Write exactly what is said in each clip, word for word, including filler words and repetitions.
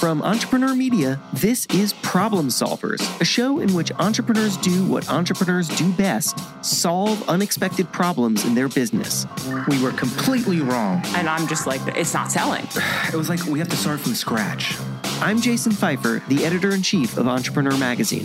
From Entrepreneur Media, this is Problem Solvers, a show in which entrepreneurs do what entrepreneurs do best: solve unexpected problems in their business. We were completely wrong. And I'm just like, it's not selling. It was like we have to start from scratch. I'm Jason Pfeiffer, the editor-in-chief of Entrepreneur Magazine.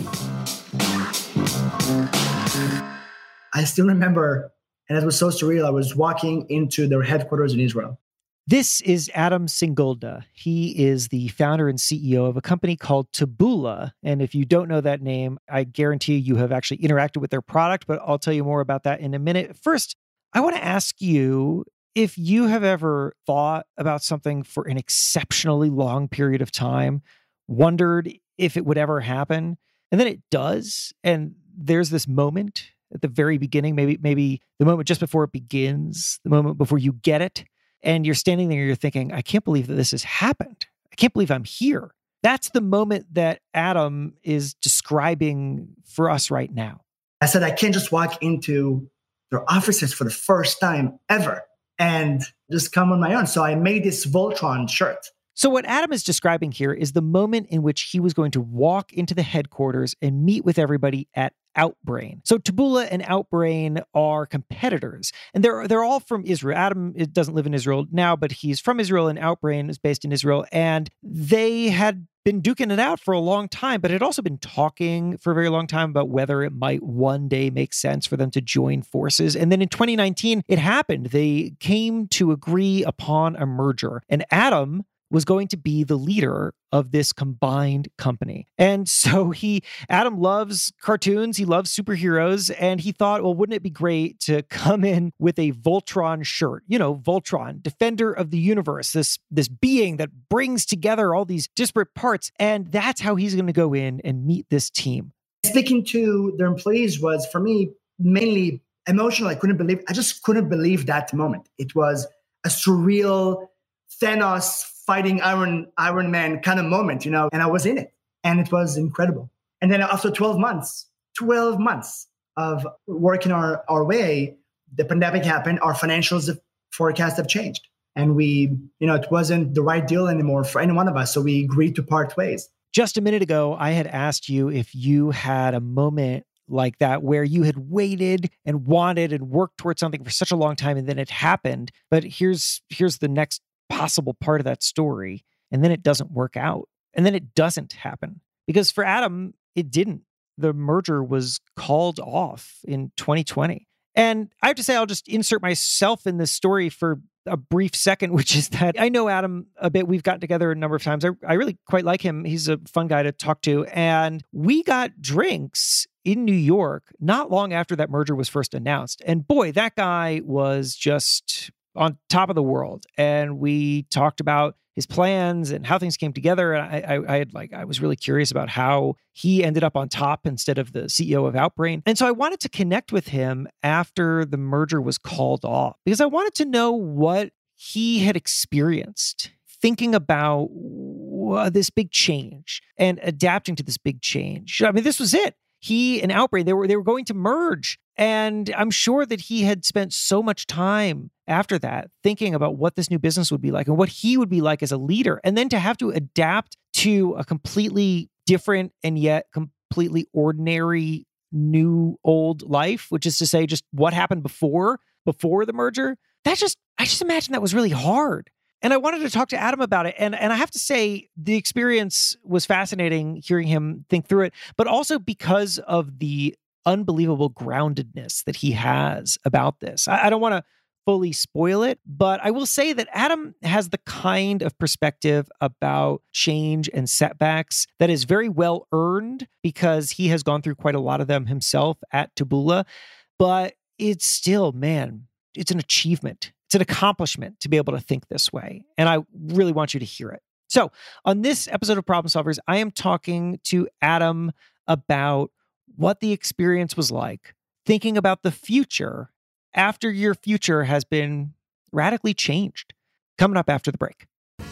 I still remember, and it was so surreal, I was walking into their headquarters in Israel. This is Adam Singolda. He is the founder and C E O of a company called Taboola. And if you don't know that name, I guarantee you have actually interacted with their product, but I'll tell you more about that in a minute. First, I want to ask you if you have ever thought about something for an exceptionally long period of time, wondered if it would ever happen, and then it does, and there's this moment at the very beginning, maybe maybe the moment just before it begins, the moment before you get it, and you're standing there, you're thinking, I can't believe that this has happened. I can't believe I'm here. That's the moment that Adam is describing for us right now. I said, I can't just walk into their offices for the first time ever and just come on my own. So I made this Voltron shirt. So what Adam is describing here is the moment in which he was going to walk into the headquarters and meet with everybody at Outbrain. So Taboola and Outbrain are competitors, and they're they're all from Israel. Adam doesn't live in Israel now, but he's from Israel, and Outbrain is based in Israel. And they had been duking it out for a long time, but had also been talking for a very long time about whether it might one day make sense for them to join forces. And then in twenty nineteen, it happened. They came to agree upon a merger, and Adam was going to be the leader of this combined company. And so he, Adam loves cartoons, he loves superheroes, and he thought, well, wouldn't it be great to come in with a Voltron shirt? You know, Voltron, defender of the universe, this, this being that brings together all these disparate parts. And that's how he's going to go in and meet this team. Speaking to their employees was, for me, mainly emotional. I couldn't believe, I just couldn't believe that moment. It was a surreal Thanos fighting Iron Iron Man kind of moment, you know, and I was in it, and it was incredible. And then after twelve months, twelve months of working our, our way, the pandemic happened, our financials forecast have changed. And we, you know, it wasn't the right deal anymore for any one of us. So we agreed to part ways. Just a minute ago, I had asked you if you had a moment like that where you had waited and wanted and worked towards something for such a long time, and then it happened. But here's here's the next possible part of that story. And then it doesn't work out. And then it doesn't happen. Because for Adam, it didn't. The merger was called off in twenty twenty. And I have to say, I'll just insert myself in this story for a brief second, which is that I know Adam a bit. We've gotten together a number of times. I, I really quite like him. He's a fun guy to talk to. And we got drinks in New York not long after that merger was first announced. And boy, that guy was just on top of the world. And we talked about his plans and how things came together. And I, I, I had like, I was really curious about how he ended up on top instead of the C E O of Outbrain. And so I wanted to connect with him after the merger was called off, because I wanted to know what he had experienced thinking about uh, this big change and adapting to this big change. I mean, this was it. He and Outbrain, they were they were going to merge. And I'm sure that he had spent so much time after that thinking about what this new business would be like and what he would be like as a leader. And then to have to adapt to a completely different and yet completely ordinary new old life, which is to say just what happened before, before the merger. That just, I just imagine that was really hard. And I wanted to talk to Adam about it. And, and I have to say, the experience was fascinating hearing him think through it, but also because of the unbelievable groundedness that he has about this. I, I don't want to fully spoil it, but I will say that Adam has the kind of perspective about change and setbacks that is very well earned because he has gone through quite a lot of them himself at Taboola. But it's still, man, it's an achievement. It's an accomplishment to be able to think this way. And I really want you to hear it. So on this episode of Problem Solvers, I am talking to Adam about what the experience was like, thinking about the future after your future has been radically changed. Coming up after the break.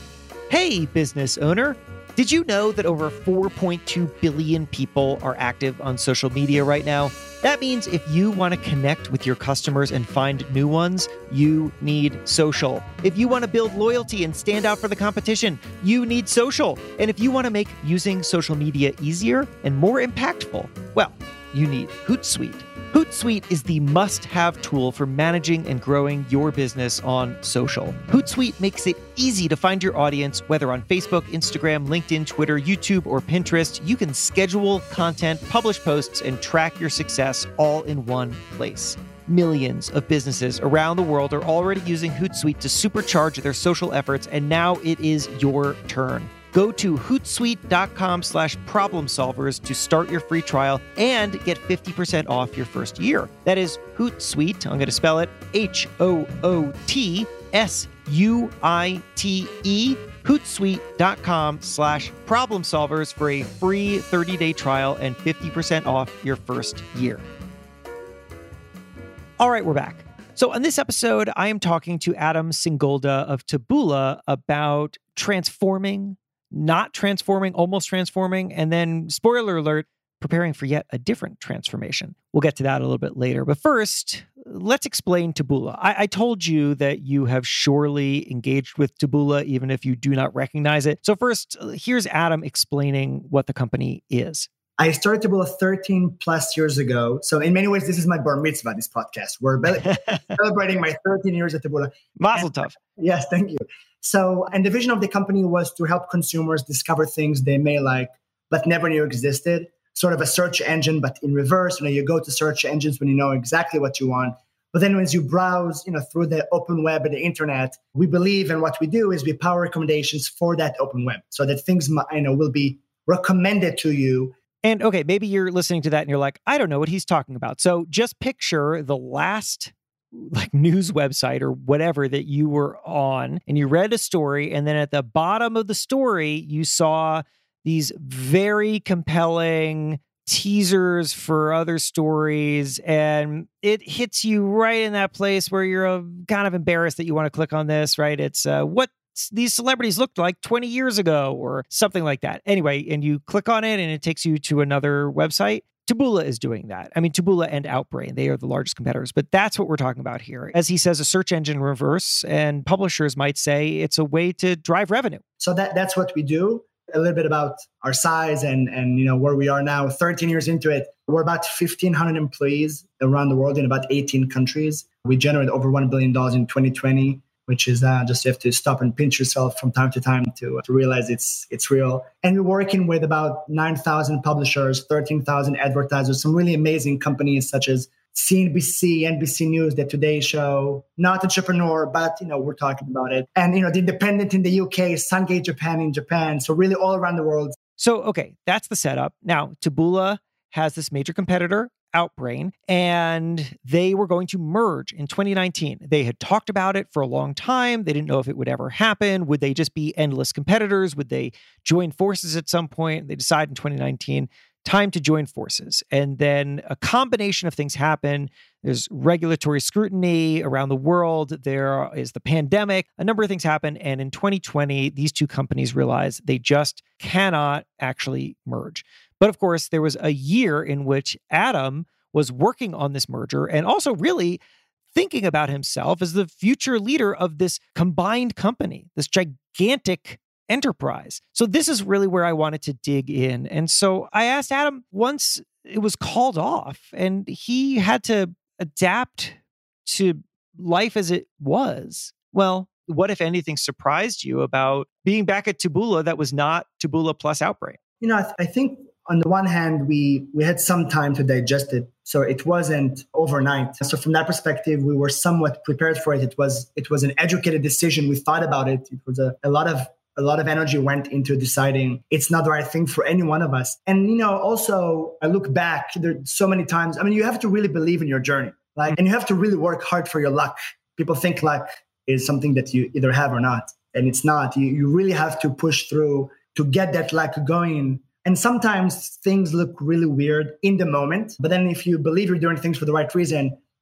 Hey, business owner. Did you know that over four point two billion people are active on social media right now? That means if you want to connect with your customers and find new ones, you need social. If you want to build loyalty and stand out for the competition, you need social. And if you want to make using social media easier and more impactful, well, you need Hootsuite. Hootsuite is the must-have tool for managing and growing your business on social. Hootsuite makes it easy to find your audience, whether on Facebook, Instagram, LinkedIn, Twitter, YouTube, or Pinterest. You can schedule content, publish posts, and track your success all in one place. Millions of businesses around the world are already using Hootsuite to supercharge their social efforts, and now it is your turn. Go to hootsuite.com slash problem solvers to start your free trial and get fifty percent off your first year. That is Hootsuite. I'm going to spell it H O O T S U I T E. Hootsuite.com slash problem solvers for a free thirty-day trial and fifty percent off your first year. All right, we're back. So on this episode, I am talking to Adam Singolda of Taboola about transforming, not transforming, almost transforming, and then, spoiler alert, preparing for yet a different transformation. We'll get to that a little bit later. But first, let's explain Taboola. I, I told you that you have surely engaged with Taboola, even if you do not recognize it. So first, here's Adam explaining what the company is. I started Taboola thirteen plus years ago. So in many ways, this is my bar mitzvah, this podcast. We're celebrating my thirteen years at Taboola. Mazel tov. Yes, thank you. So, and the vision of the company was to help consumers discover things they may like, but never knew existed. Sort of a search engine, but in reverse. You know, you go to search engines when you know exactly what you want. But then as you browse, you know, through the open web and the internet, we believe, and what we do is we power recommendations for that open web so that things, you know, will be recommended to you. And okay, maybe you're listening to that and you're like, I don't know what he's talking about. So just picture the last like news website or whatever that you were on and you read a story, and then at the bottom of the story, you saw these very compelling teasers for other stories, and it hits you right in that place where you're uh, kind of embarrassed that you want to click on this, right? It's uh, what these celebrities looked like twenty years ago or something like that. Anyway, and you click on it and it takes you to another website. Taboola is doing that. I mean, Taboola and Outbrain, they are the largest competitors, but that's what we're talking about here. As he says, a search engine reverse, and publishers might say it's a way to drive revenue. So that that's what we do. A little bit about our size and, and you know where we are now, thirteen years into it. We're about fifteen hundred employees around the world in about eighteen countries. We generate over one billion dollars in twenty twenty, which is uh, just you have to stop and pinch yourself from time to time to, uh, to realize it's it's real. And we're working with about nine thousand publishers, thirteen thousand advertisers, some really amazing companies such as C N B C, N B C News, The Today Show, Not Entrepreneur, but, you know, we're talking about it. And, you know, The Independent in the U K, Sungate Japan in Japan. So really all around the world. So, okay, that's the setup. Now, Taboola has this major competitor, Outbrain, and they were going to merge in twenty nineteen. They had talked about it for a long time. They didn't know if it would ever happen. Would they just be endless competitors? Would they join forces at some point? They decided in twenty nineteen, time to join forces. And then a combination of things happen. There's regulatory scrutiny around the world. There is the pandemic. A number of things happen. And in twenty twenty, these two companies realized they just cannot actually merge. But of course, there was a year in which Adam was working on this merger and also really thinking about himself as the future leader of this combined company, this gigantic enterprise. So this is really where I wanted to dig in. And so I asked Adam once it was called off and he had to adapt to life as it was. Well, what, if anything, surprised you about being back at Taboola that was not Taboola plus Outbrain? You know, I, th- I think on the one hand, we we had some time to digest it. So it wasn't overnight. So from that perspective, we were somewhat prepared for it. It was it was an educated decision. We thought about it. It was a, a lot of a lot of energy went into deciding it's not the right thing for any one of us. And, you know, also I look back, there so many times, I mean, you have to really believe in your journey, like, and you have to really work hard for your luck. People think luck is something that you either have or not. And it's not. You, you really have to push through to get that luck going. And sometimes things look really weird in the moment. But then if you believe you're doing things for the right reason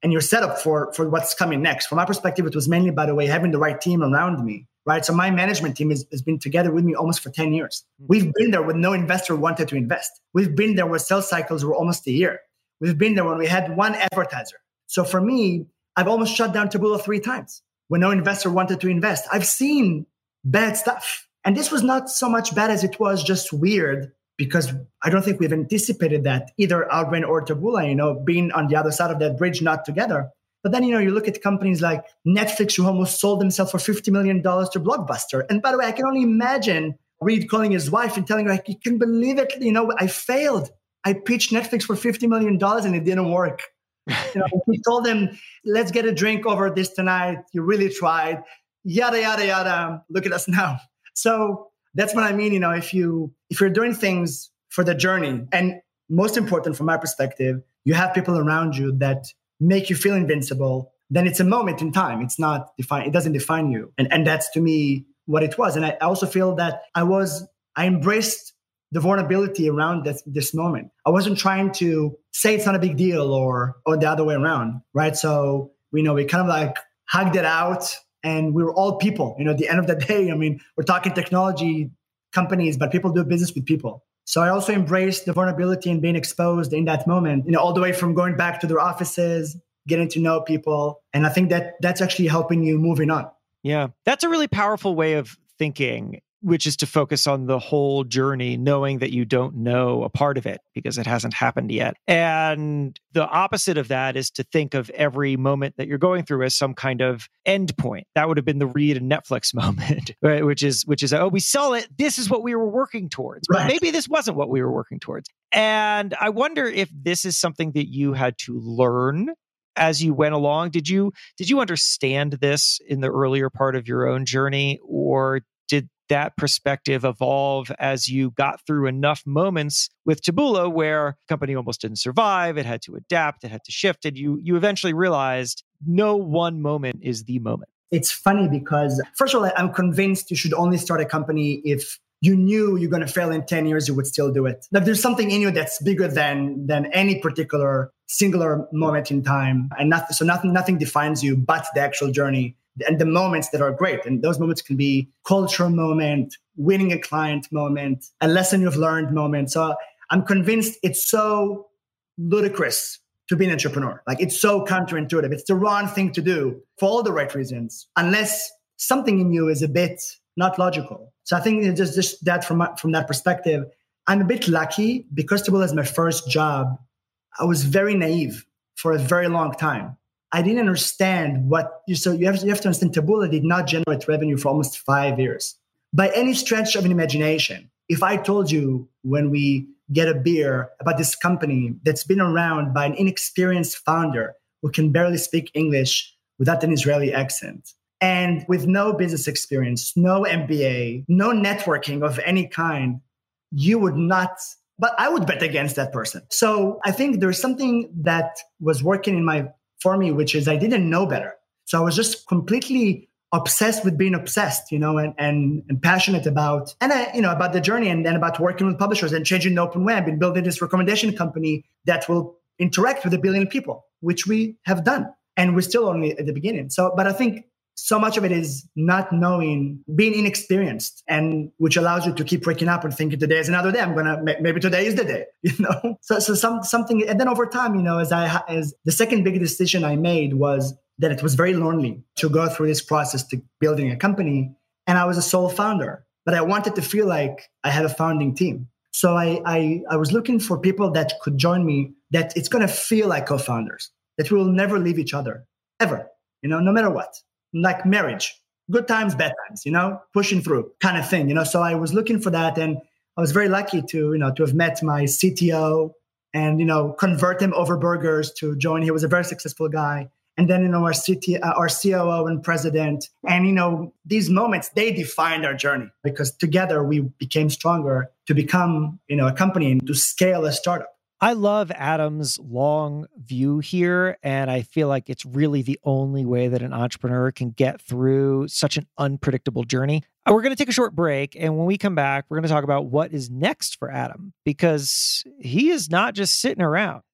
and you're set up for, for what's coming next. From my perspective, it was mainly, by the way, having the right team around me, right? So my management team has, has been together with me almost for ten years. We've been there when no investor wanted to invest. We've been there where sales cycles were almost a year. We've been there when we had one advertiser. So for me, I've almost shut down Taboola three times when no investor wanted to invest. I've seen bad stuff. And this was not so much bad as it was just weird, because I don't think we've anticipated that, either Outbrain or Taboola, you know, being on the other side of that bridge, not together. But then, you know, you look at companies like Netflix, who almost sold themselves for fifty million dollars to Blockbuster. And by the way, I can only imagine Reed calling his wife and telling her, like, you can believe it, you know, I failed. I pitched Netflix for fifty million dollars and it didn't work. You know, he told them, let's get a drink over this tonight. You really tried. Yada, yada, yada. Look at us now. So that's what I mean. You know, if you, if you're doing things for the journey, and most important from my perspective, you have people around you that make you feel invincible, then it's a moment in time. It's not define. It doesn't define you. And, and that's to me what it was. And I also feel that I was, I embraced the vulnerability around this, this moment. I wasn't trying to say it's not a big deal or, or the other way around, right? So, you know, we kind of like hugged it out, and we were all people. You know, at the end of the day, I mean, we're talking technology companies, but people do business with people. So I also embraced the vulnerability and being exposed in that moment, you know, all the way from going back to their offices, getting to know people. And I think that that's actually helping you moving on. Yeah, that's a really powerful way of thinking, which is to focus on the whole journey, knowing that you don't know a part of it because it hasn't happened yet. And the opposite of that is to think of every moment that you're going through as some kind of end point. That would have been the Reed and Netflix moment, right? Which is, which is, oh, we saw it. This is what we were working towards. But Right. maybe this wasn't what we were working towards. And I wonder if this is something that you had to learn as you went along. Did you, did you understand this in the earlier part of your own journey, or did that perspective evolve as you got through enough moments with Taboola where the company almost didn't survive, it had to adapt, it had to shift, and you you eventually realized no one moment is the moment? It's funny because, first of all, I'm convinced you should only start a company if you knew you're going to fail in ten years, you would still do it. Like, there's something in you that's bigger than than any particular singular moment in time. And nothing, so nothing, nothing defines you but the actual journey and the moments that are great. And those moments can be culture moment, winning a client moment, a lesson you've learned moment. So I'm convinced it's so ludicrous to be an entrepreneur. Like, it's so counterintuitive. It's the wrong thing to do for all the right reasons, unless something in you is a bit not logical. So I think it's just, just that from, from that perspective, I'm a bit lucky because Taboola is my first job. I was very naive for a very long time. I didn't understand what, so you have, you have to understand Taboola did not generate revenue for almost five years. By any stretch of an imagination, if I told you when we get a beer about this company that's been around by an inexperienced founder who can barely speak English without an Israeli accent, and with no business experience, no M B A, no networking of any kind, you would not, but I would bet against that person. So I think there's something that was working in my, for me, which is I didn't know better. So I was just completely obsessed with being obsessed, you know, and, and, and passionate about, and I, you know, about the journey and then about working with publishers and changing the open web and building this recommendation company that will interact with a billion people, which we have done. And we're still only at the beginning. So, but I think so much of it is not knowing, being inexperienced, and which allows you to keep waking up and thinking today is another day. I'm going to, maybe today is the day, you know? So, so some, something, and then over time, you know, as I, as the second big decision I made was that it was very lonely to go through this process to building a company. And I was a sole founder, but I wanted to feel like I had a founding team. So I, I, I was looking for people that could join me, that it's going to feel like co-founders, that we will never leave each other, ever, you know, no matter what. Like marriage, good times, bad times, you know, pushing through kind of thing, you know. So I was looking for that, and I was very lucky to, you know, to have met my C T O and, you know, convert him over burgers to join. He was a very successful guy. And then, you know, our C T O, our C O O and president. And, you know, these moments, they defined our journey because together we became stronger to become, you know, a company and to scale a startup. I love Adam's long view here, and I feel like it's really the only way that an entrepreneur can get through such an unpredictable journey. We're going to take a short break, and when we come back, we're going to talk about what is next for Adam, because he is not just sitting around.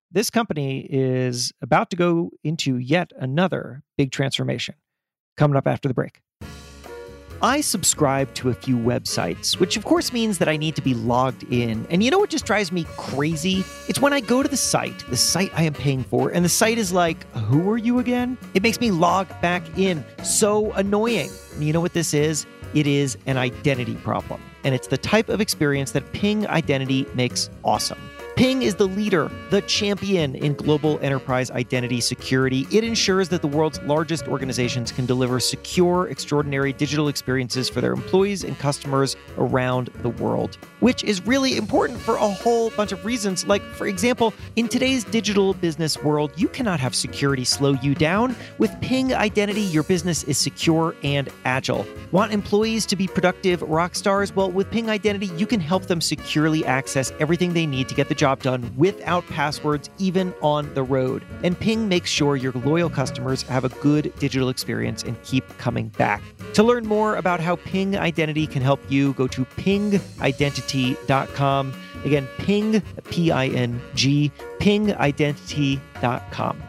this company is about to go into yet another big transformation. Coming up after the break. I subscribe to a few websites, which of course means that I need to be logged in. And you know what just drives me crazy? It's when I go to the site, the site I am paying for, and the site is like, who are you again? It makes me log back in. So annoying. And you know what this is? It is an identity problem. And it's the type of experience that Ping Identity makes awesome. Ping is the leader, the champion in global enterprise identity security. It ensures that the world's largest organizations can deliver secure, extraordinary digital experiences for their employees and customers around the world, which is really important for a whole bunch of reasons. Like, for example, in today's digital business world, you cannot have security slow you down. With Ping Identity, your business is secure and agile. Want employees to be productive rock stars? Well, with Ping Identity, you can help them securely access everything they need to get the job done without passwords, even on the road. And Ping makes sure your loyal customers have a good digital experience and keep coming back. To learn more about how Ping Identity can help you, go to ping identity dot com. Again, Ping, P I N G, ping identity dot com.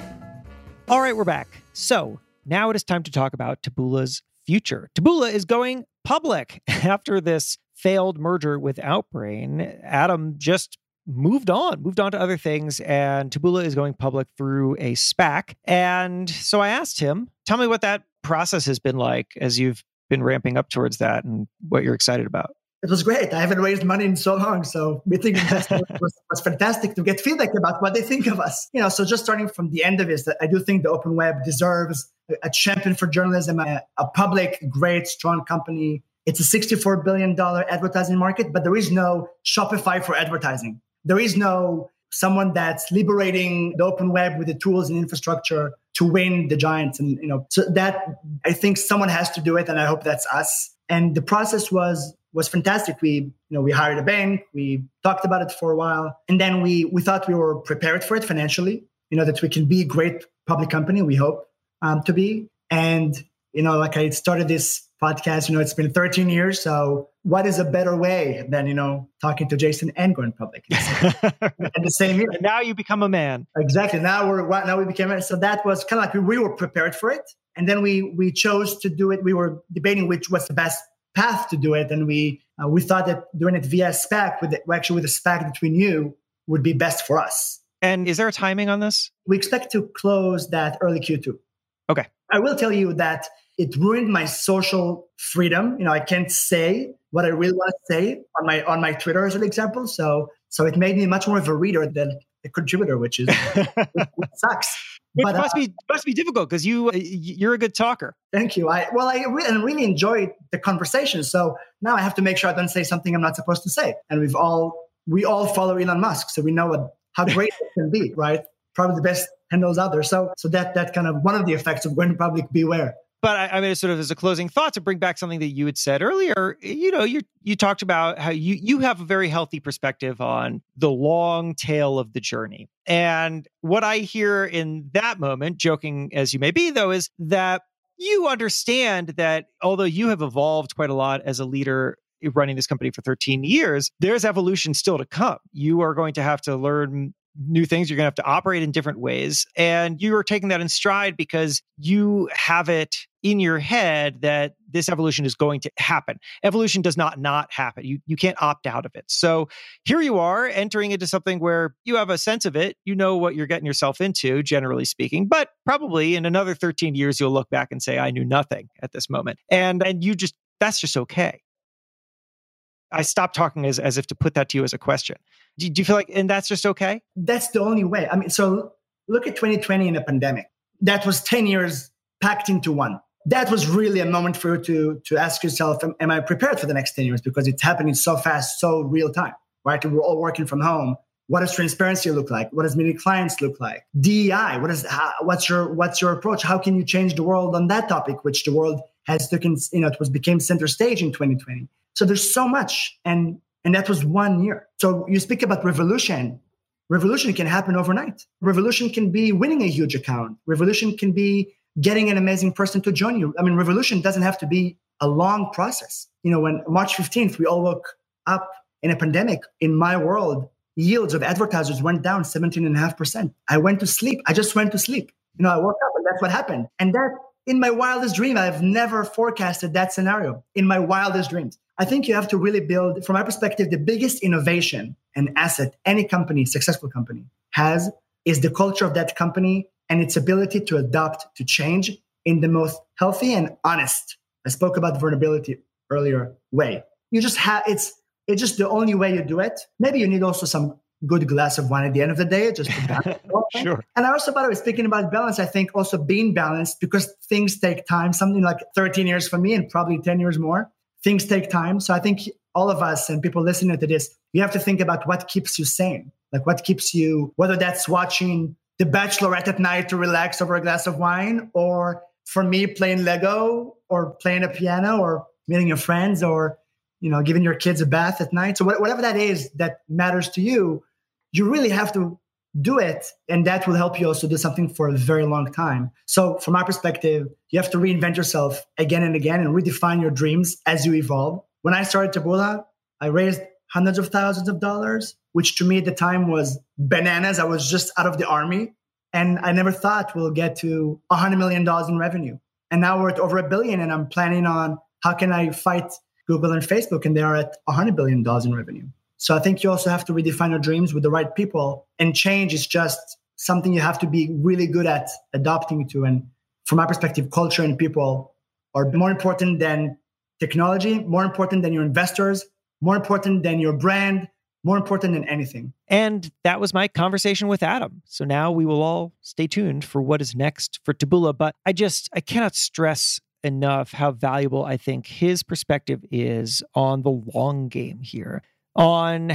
All right, we're back. So now it is time to talk about Taboola's future. Taboola is going public. After this failed merger with Outbrain, Adam just moved on, moved on to other things, and Taboola is going public through a SPAC. And so I asked him, tell me what that process has been like as you've been ramping up towards that and what you're excited about. It was great. I haven't raised money in so long. So meeting investors was, was fantastic to get feedback about what they think of us. You know, so just starting from the end of it, I do think the open web deserves a champion for journalism, a, a public, great, strong company. It's a sixty-four billion dollars advertising market, but there is no Shopify for advertising. There is no someone that's liberating the open web with the tools and infrastructure to win the giants. And, you know, so that I think someone has to do it. And I hope that's us. And the process was, was fantastic. We, you know, we hired a bank, we talked about it for a while. And then we, we thought we were prepared for it financially, you know, that we can be a great public company. We hope um, to be. And, you know, like I started this podcast, you know, it's been thirteen years. So what is a better way than, you know, talking to Jason and going public in the same year? And now you become a man. Exactly. Now we're, now we became, so that was kind of like we, we were prepared for it. And then we, we chose to do it. We were debating which was the best path to do it. And we, uh, we thought that doing it via SPAC with the, actually with a SPAC that we knew would be best for us. And is there a timing on this? We expect to close that early Q two. Okay. I will tell you that it ruined my social freedom. You know, I can't say what I really want to say on my on my Twitter, as an example. So, so it made me much more of a reader than a contributor, which is which sucks. Which but, must uh, be must be difficult because you you're a good talker. Thank you. I well, I really, really enjoyed the conversation. So now I have to make sure I don't say something I'm not supposed to say. And we've all we all follow Elon Musk, so we know what how great it can be, right? Probably the best handles out there. So, so that that kind of one of the effects of going public. Beware. But I, I mean, sort of as a closing thought to bring back something that you had said earlier, you know, you you talked about how you you have a very healthy perspective on the long tail of the journey. And what I hear in that moment, joking as you may be, though, is that you understand that although you have evolved quite a lot as a leader running this company for thirteen years, there's evolution still to come. You are going to have to learn new things. You're going to have to operate in different ways. And you are taking that in stride because you have it in your head that this evolution is going to happen. Evolution does not not happen. You you can't opt out of it. So here you are entering into something where you have a sense of it. You know what you're getting yourself into, generally speaking. But probably in another thirteen years, you'll look back and say, I knew nothing at this moment. And and you just, that's just okay. I stopped talking as, as if to put that to you as a question. Do, do you feel like, and that's just okay? That's the only way. I mean, so look at twenty twenty in a pandemic. That was ten years packed into one. That was really a moment for you to, to ask yourself, am, am I prepared for the next ten years? Because it's happening so fast, so real time, right? And we're all working from home. What does transparency look like? What does meeting clients look like? D E I, what is, how, what's your, what's your approach? How can you change the world on that topic, which the world has taken, you know, it was became center stage in twenty twenty. So there's so much. And, and that was one year. So you speak about revolution. Revolution can happen overnight. Revolution can be winning a huge account. Revolution can be getting an amazing person to join you. I mean, revolution doesn't have to be a long process. You know, when March fifteenth, we all woke up in a pandemic. In my world, yields of advertisers went down seventeen and a half percent. I went to sleep. I just went to sleep. You know, I woke up and that's what happened. And that, in my wildest dream, I've never forecasted that scenario in my wildest dreams. I think you have to really build, from my perspective, the biggest innovation and asset any company, successful company, has is the culture of that company and its ability to adapt to change in the most healthy and honest. I spoke about vulnerability earlier way. You just have, it's it's just the only way you do it. Maybe you need also some good glass of wine at the end of the day, just to balance. Sure. And I also, by the way, speaking about balance, I think also being balanced, because things take time, something like thirteen years for me and probably ten years more. Things take time. So I think all of us and people listening to this, you have to think about what keeps you sane. Like what keeps you, whether that's watching The Bachelorette at night to relax over a glass of wine, or for me, playing Lego or playing a piano or meeting your friends or, you know, giving your kids a bath at night. So whatever that is that matters to you, you really have to do it. And that will help you also do something for a very long time. So from my perspective, you have to reinvent yourself again and again and redefine your dreams as you evolve. When I started Taboola, I raised hundreds of thousands of dollars, which to me at the time was bananas. I was just out of the army. And I never thought we'll get to one hundred million dollars in revenue. And now we're at over a billion. And I'm planning on how can I fight Google and Facebook? And they are at one hundred billion dollars in revenue. So I think you also have to redefine your dreams with the right people. And change is just something you have to be really good at adopting to. And from my perspective, culture and people are more important than technology, more important than your investors, more important than your brand, more important than anything. And that was my conversation with Adam. So now we will all stay tuned for what is next for Taboola. But I just, I cannot stress enough how valuable I think his perspective is on the long game here, on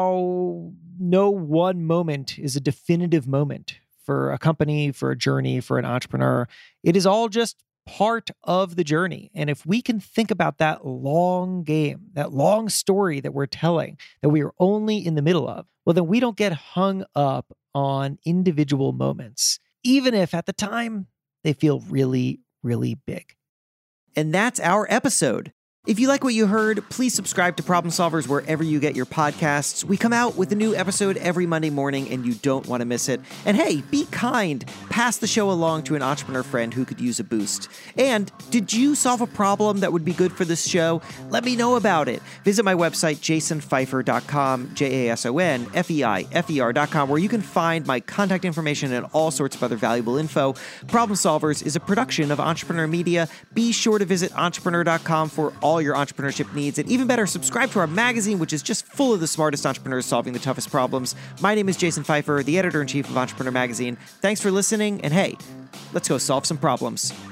how no one moment is a definitive moment for a company, for a journey, for an entrepreneur. It is all just part of the journey. And if we can think about that long game, that long story that we're telling, that we are only in the middle of, well, then we don't get hung up on individual moments, even if at the time they feel really, really big. And that's our episode. If you like what you heard, please subscribe to Problem Solvers wherever you get your podcasts. We come out with a new episode every Monday morning, and you don't want to miss it. And hey, be kind. Pass the show along to an entrepreneur friend who could use a boost. And did you solve a problem that would be good for this show? Let me know about it. Visit my website, jason feifer dot com, J A S O N F E I F E R dot com, where you can find my contact information and all sorts of other valuable info. Problem Solvers is a production of Entrepreneur Media. Be sure to visit entrepreneur dot com for all your entrepreneurship needs, and even better, subscribe to our magazine, which is just full of the smartest entrepreneurs solving the toughest problems. My name is Jason Feifer, the editor-in-chief of Entrepreneur Magazine. Thanks for listening, and hey, let's go solve some problems.